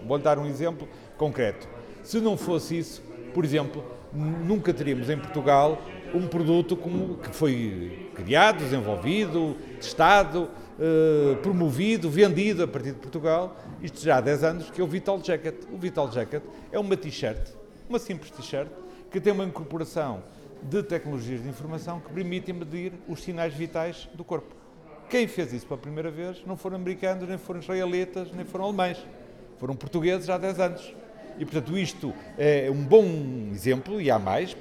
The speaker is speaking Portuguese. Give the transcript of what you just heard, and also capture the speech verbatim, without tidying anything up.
Vou-lhe dar um exemplo concreto. Se não fosse isso, por exemplo, nunca teríamos em Portugal um produto como, que foi criado, desenvolvido, testado, eh, promovido, vendido a partir de Portugal, isto já há dez anos, que é o Vital Jacket. O Vital Jacket é uma t-shirt, uma simples t-shirt, que tem uma incorporação de tecnologias de informação que permitem medir os sinais vitais do corpo. Quem fez isso pela primeira vez não foram americanos, nem foram israelitas, nem foram alemães. Foram portugueses há dez anos. E, portanto, isto é um bom exemplo, e há mais,